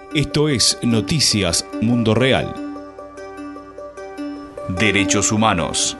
Esto es Noticias Mundo Real. Derechos humanos.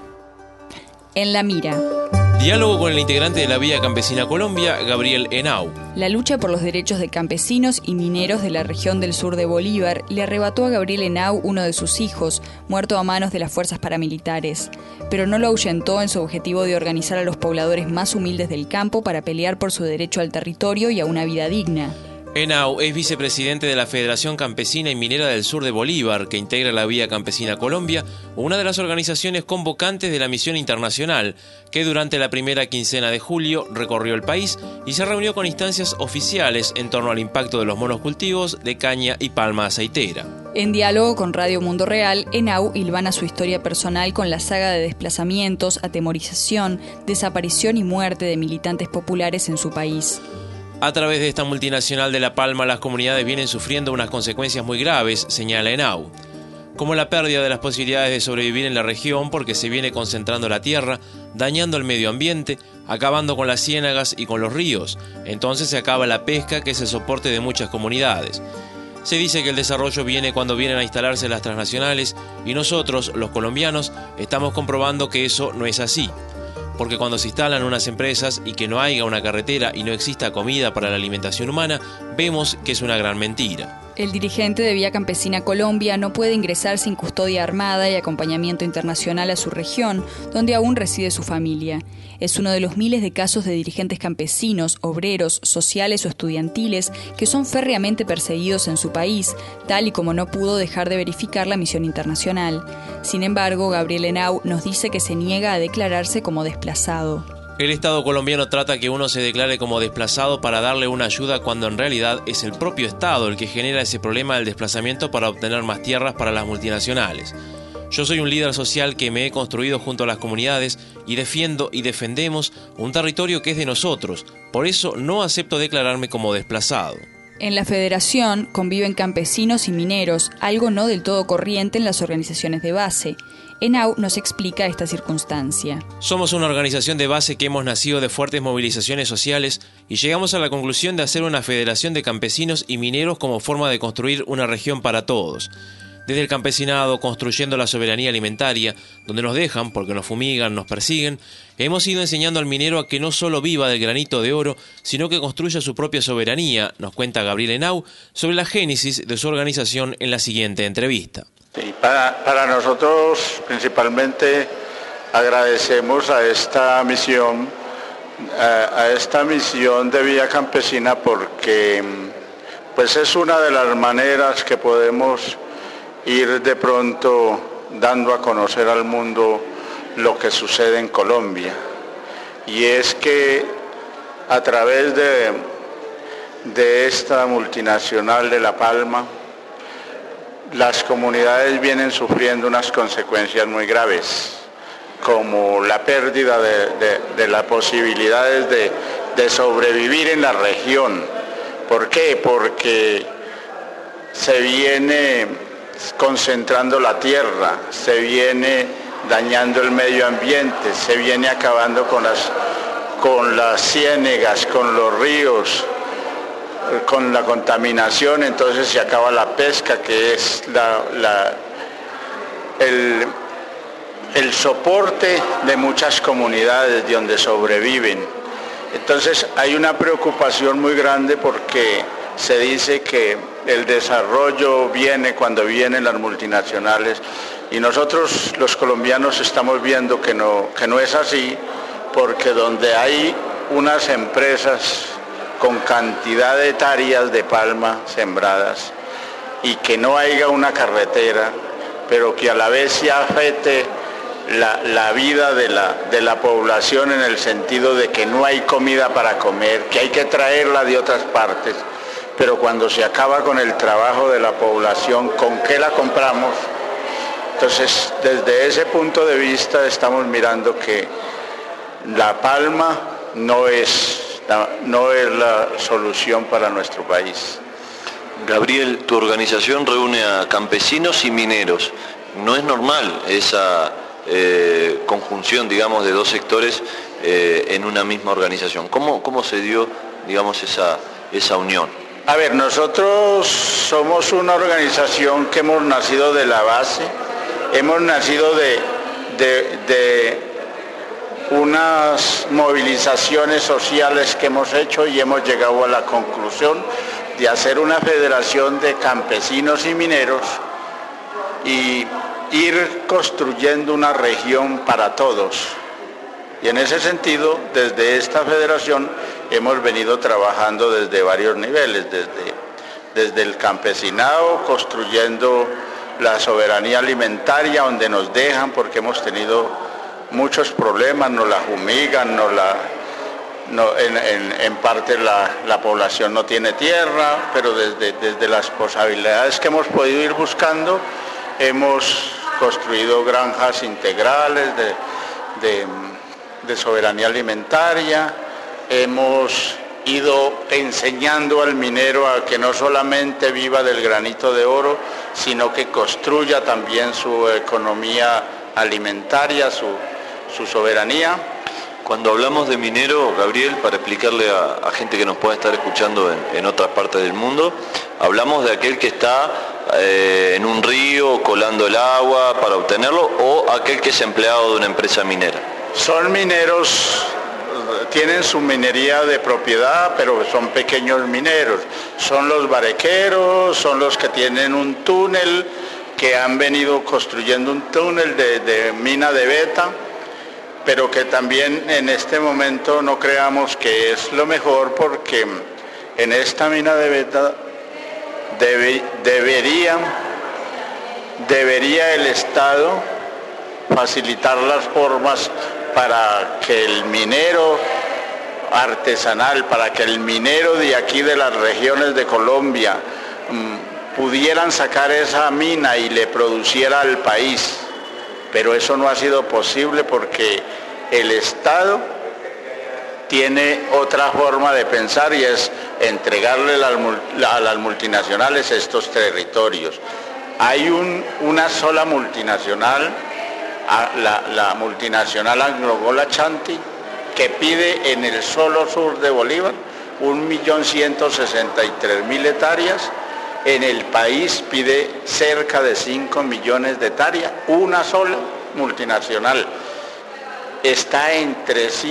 En la mira. Diálogo con el integrante de la Vía Campesina Colombia, Gabriel Henao. La lucha por los derechos de campesinos y mineros de la región del sur de Bolívar le arrebató a Gabriel Henao uno de sus hijos, muerto a manos de las fuerzas paramilitares. Pero no lo ahuyentó en su objetivo de organizar a los pobladores más humildes del campo para pelear por su derecho al territorio y a una vida digna. Henao es vicepresidente de la Federación Campesina y Minera del Sur de Bolívar, que integra la Vía Campesina Colombia, una de las organizaciones convocantes de la misión internacional, que durante la primera quincena de julio recorrió el país y se reunió con instancias oficiales en torno al impacto de los monocultivos de caña y palma aceitera. En diálogo con Radio Mundo Real, Henao hilvana su historia personal con la saga de desplazamientos, atemorización, desaparición y muerte de militantes populares en su país. A través de esta multinacional de la palma, las comunidades vienen sufriendo unas consecuencias muy graves, señala Henao, como la pérdida de las posibilidades de sobrevivir en la región porque se viene concentrando la tierra, dañando el medio ambiente, acabando con las ciénagas y con los ríos. Entonces se acaba la pesca, que es el soporte de muchas comunidades. Se dice que el desarrollo viene cuando vienen a instalarse las transnacionales y nosotros, los colombianos, estamos comprobando que eso no es así. Porque cuando se instalan unas empresas y que no haya una carretera y no exista comida para la alimentación humana, vemos que es una gran mentira. El dirigente de Vía Campesina Colombia no puede ingresar sin custodia armada y acompañamiento internacional a su región, donde aún reside su familia. Es uno de los miles de casos de dirigentes campesinos, obreros, sociales o estudiantiles que son férreamente perseguidos en su país, tal y como no pudo dejar de verificar la misión internacional. Sin embargo, Gabriel Henao nos dice que se niega a declararse como desplazado. El Estado colombiano trata que uno se declare como desplazado para darle una ayuda cuando en realidad es el propio Estado el que genera ese problema del desplazamiento para obtener más tierras para las multinacionales. Yo soy un líder social que me he construido junto a las comunidades y defiendo y defendemos un territorio que es de nosotros. Por eso no acepto declararme como desplazado. En la federación conviven campesinos y mineros, algo no del todo corriente en las organizaciones de base. Henao nos explica esta circunstancia. Somos una organización de base que hemos nacido de fuertes movilizaciones sociales y llegamos a la conclusión de hacer una federación de campesinos y mineros como forma de construir una región para todos. Desde el campesinado, construyendo la soberanía alimentaria, donde nos dejan porque nos fumigan, nos persiguen, hemos ido enseñando al minero a que no solo viva del granito de oro, sino que construya su propia soberanía, nos cuenta Gabriel Henao sobre la génesis de su organización en la siguiente entrevista. Sí, para nosotros principalmente agradecemos a esta misión de Vía Campesina porque pues es una de las maneras que podemos ir de pronto dando a conocer al mundo lo que sucede en Colombia. Y es que a través de esta multinacional de La Palma, las comunidades vienen sufriendo unas consecuencias muy graves, como la pérdida de las posibilidades de sobrevivir en la región. ¿Por qué? Porque se viene concentrando la tierra, se viene dañando el medio ambiente, se viene acabando con las ciénegas, con los ríos, con la contaminación. Entonces se acaba la pesca, que es el soporte de muchas comunidades de donde sobreviven. Entonces hay una preocupación muy grande porque se dice que el desarrollo viene cuando vienen las multinacionales y nosotros los colombianos estamos viendo que no es así, porque donde hay unas empresas con cantidad de hectáreas de palma sembradas y que no haya una carretera, pero que a la vez se afecte la vida de la población en el sentido de que no hay comida para comer, que hay que traerla de otras partes, pero cuando se acaba con el trabajo de la población, ¿con qué la compramos? Entonces, desde ese punto de vista estamos mirando que la palma no es la solución para nuestro país. Gabriel, tu organización reúne a campesinos y mineros. No es normal esa conjunción, digamos, de dos sectores en una misma organización. ¿Cómo se dio, digamos, esa unión? A ver, nosotros somos una organización que hemos nacido de la base, hemos nacido de unas movilizaciones sociales que hemos hecho y hemos llegado a la conclusión de hacer una federación de campesinos y mineros y ir construyendo una región para todos. Y en ese sentido, desde esta federación hemos venido trabajando desde varios niveles, desde el campesinado, construyendo la soberanía alimentaria donde nos dejan, porque hemos tenido muchos problemas, nos la fumigan, en parte la población no tiene tierra, pero desde las posibilidades que hemos podido ir buscando, hemos construido granjas integrales de soberanía alimentaria, hemos ido enseñando al minero a que no solamente viva del granito de oro, sino que construya también su economía alimentaria, su soberanía. Cuando hablamos de minero, Gabriel, para explicarle a gente que nos pueda estar escuchando en otras partes del mundo, hablamos de aquel que está en un río colando el agua para obtenerlo, o aquel que es empleado de una empresa minera. Son mineros, tienen su minería de propiedad, pero son pequeños mineros. Son los barequeros, son los que tienen un túnel, que han venido construyendo un túnel de mina de beta, pero que también en este momento no creamos que es lo mejor, porque en esta mina de beta debería el Estado facilitar las formas para que el minero artesanal, para que el minero de aquí de las regiones de Colombia pudieran sacar esa mina y le produciera al país. Pero eso no ha sido posible porque el Estado tiene otra forma de pensar, y es entregarle a las multinacionales estos territorios. Hay una sola multinacional, la multinacional Anglo-Gol Ashanti, que pide en el solo sur de Bolívar 1.163.000 hectáreas. En el país pide cerca de 5 millones de hectáreas, una sola multinacional. Está en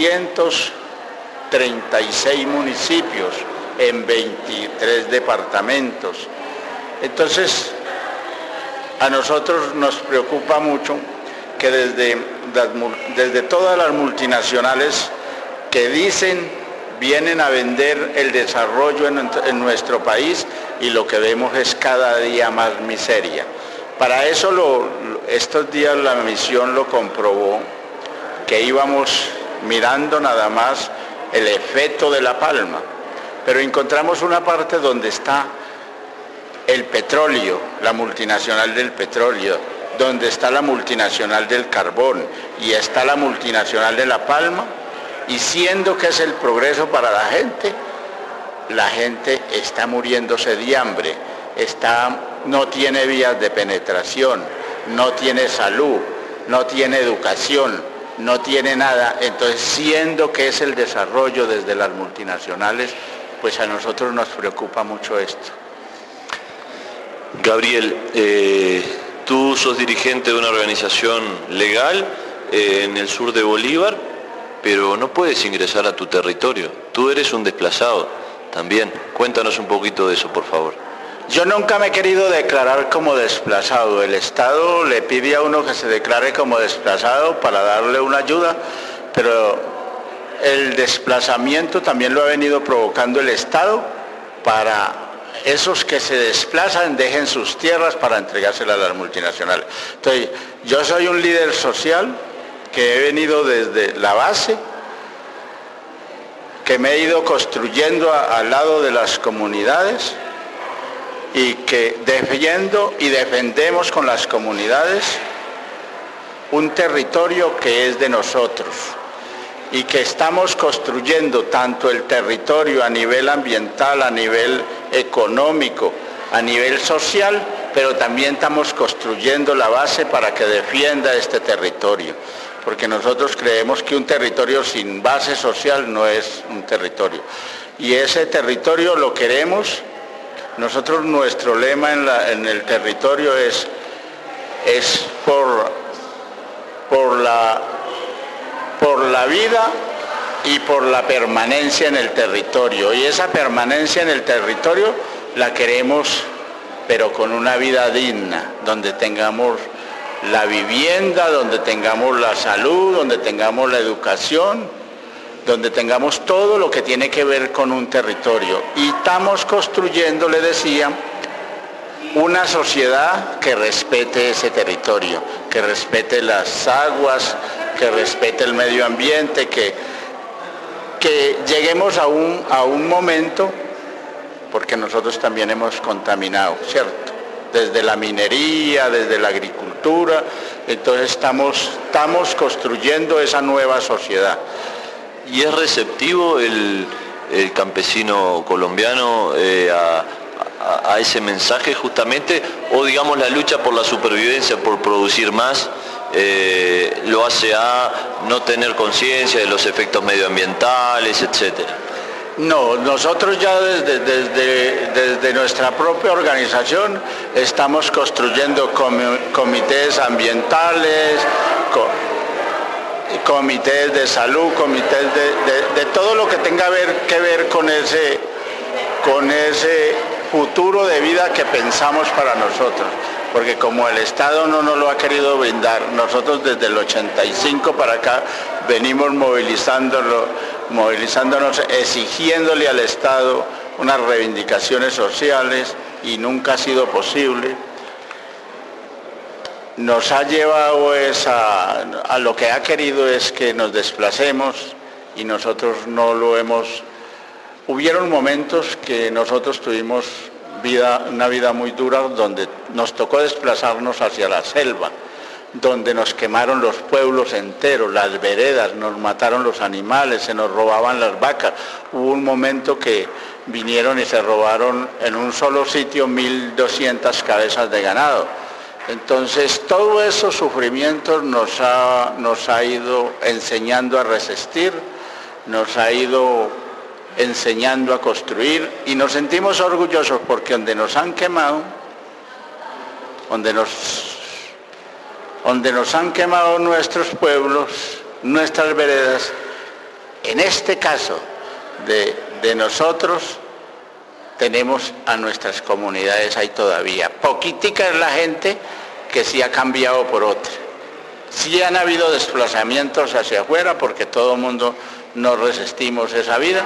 336 municipios, en 23 departamentos. Entonces, a nosotros nos preocupa mucho que desde todas las multinacionales que vienen a vender el desarrollo en nuestro país, y lo que vemos es cada día más miseria. Para eso estos días la misión lo comprobó, que íbamos mirando nada más el efecto de la palma, pero encontramos una parte donde está el petróleo, la multinacional del petróleo, donde está la multinacional del carbón y está la multinacional de la palma, y siendo que es el progreso para la gente está muriéndose de hambre, no tiene vías de penetración, no tiene salud, no tiene educación, no tiene nada. Entonces, siendo que es el desarrollo desde las multinacionales, pues a nosotros nos preocupa mucho esto. Gabriel, tú sos dirigente de una organización legal en el sur de Bolívar, pero no puedes ingresar a tu territorio. Tú eres un desplazado también. Cuéntanos un poquito de eso, por favor. Yo nunca me he querido declarar como desplazado. El Estado le pide a uno que se declare como desplazado para darle una ayuda, pero el desplazamiento también lo ha venido provocando el Estado para esos que se desplazan dejen sus tierras para entregárselas a las multinacionales. Entonces, yo soy un líder social que he venido desde la base, que me he ido construyendo al lado de las comunidades, y que defiendo y defendemos con las comunidades un territorio que es de nosotros, y que estamos construyendo tanto el territorio a nivel ambiental, a nivel económico, a nivel social, pero también estamos construyendo la base para que defienda este territorio, porque nosotros creemos que un territorio sin base social no es un territorio, y ese territorio lo queremos Nosotros, nuestro lema en el territorio es por la vida y por la permanencia en el territorio. Y esa permanencia en el territorio la queremos, pero con una vida digna, donde tengamos la vivienda, donde tengamos la salud, donde tengamos la educación, donde tengamos todo lo que tiene que ver con un territorio. Y estamos construyendo, le decía, una sociedad que respete ese territorio, que respete las aguas, que respete el medio ambiente, que lleguemos a un momento, porque nosotros también hemos contaminado, ¿cierto? Desde la minería, desde la agricultura, entonces estamos construyendo esa nueva sociedad. ¿Y es receptivo el campesino colombiano a ese mensaje justamente? ¿O digamos la lucha por la supervivencia, por producir más, lo hace a no tener conciencia de los efectos medioambientales, etcétera? No, nosotros ya desde nuestra propia organización estamos construyendo comités ambientales, comités de salud, comités de todo lo que tenga que ver con ese futuro de vida que pensamos para nosotros. Porque como el Estado no nos lo ha querido brindar, nosotros desde el 85 para acá venimos movilizándonos, exigiéndole al Estado unas reivindicaciones sociales y nunca ha sido posible. Nos ha llevado a lo que ha querido es que nos desplacemos y nosotros no lo hemos. Hubieron momentos que nosotros tuvimos una vida muy dura donde nos tocó desplazarnos hacia la selva, donde nos quemaron los pueblos enteros, las veredas, nos mataron los animales, se nos robaban las vacas. Hubo un momento que vinieron y se robaron en un solo sitio 1.200 cabezas de ganado. Entonces, todos esos sufrimientos nos ha ido enseñando a resistir, nos ha ido enseñando a construir y nos sentimos orgullosos porque donde nos han quemado, donde nos han quemado nuestros pueblos, nuestras veredas, en este caso de nosotros, tenemos a nuestras comunidades ahí todavía. Poquitica es la gente que sí ha cambiado por otra. Sí han habido desplazamientos hacia afuera porque todo el mundo no resistimos esa vida,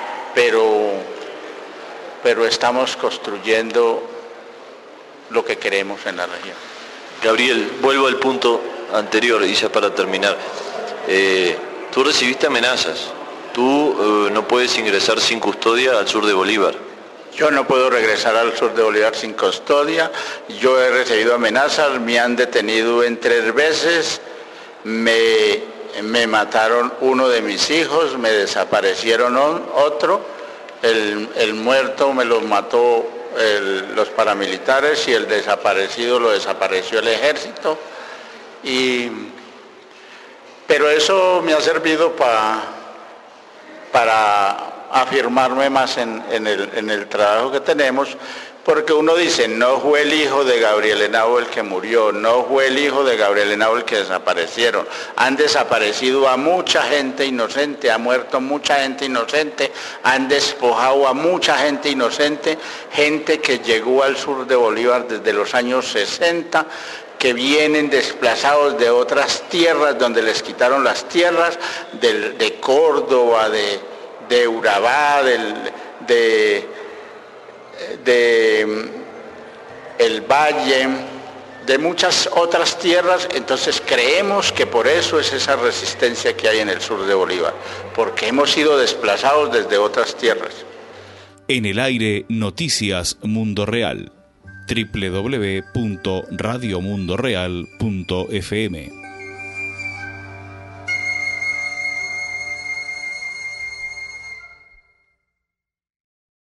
pero estamos construyendo lo que queremos en la región. Gabriel, vuelvo al punto anterior y ya para terminar. Tú recibiste amenazas. Tú no puedes ingresar sin custodia al sur de Bolívar. Yo no puedo regresar al sur de Bolívar sin custodia. Yo he recibido amenazas, me han detenido en 3 veces, me mataron uno de mis hijos, me desaparecieron otro, el muerto me lo mató los paramilitares y el desaparecido lo desapareció el ejército. Pero eso me ha servido para afirmarme más en el trabajo que tenemos, porque uno dice, no fue el hijo de Gabriel Henao el que murió, no fue el hijo de Gabriel Henao el que desaparecieron. Han desaparecido a mucha gente inocente, ha muerto mucha gente inocente, han despojado a mucha gente inocente, gente que llegó al sur de Bolívar desde los años 60, que vienen desplazados de otras tierras donde les quitaron las tierras, de Córdoba, de Urabá, el Valle, de muchas otras tierras. Entonces creemos que por eso es esa resistencia que hay en el sur de Bolívar, porque hemos sido desplazados desde otras tierras. En el aire, Noticias Mundo Real. www.radiomundoreal.fm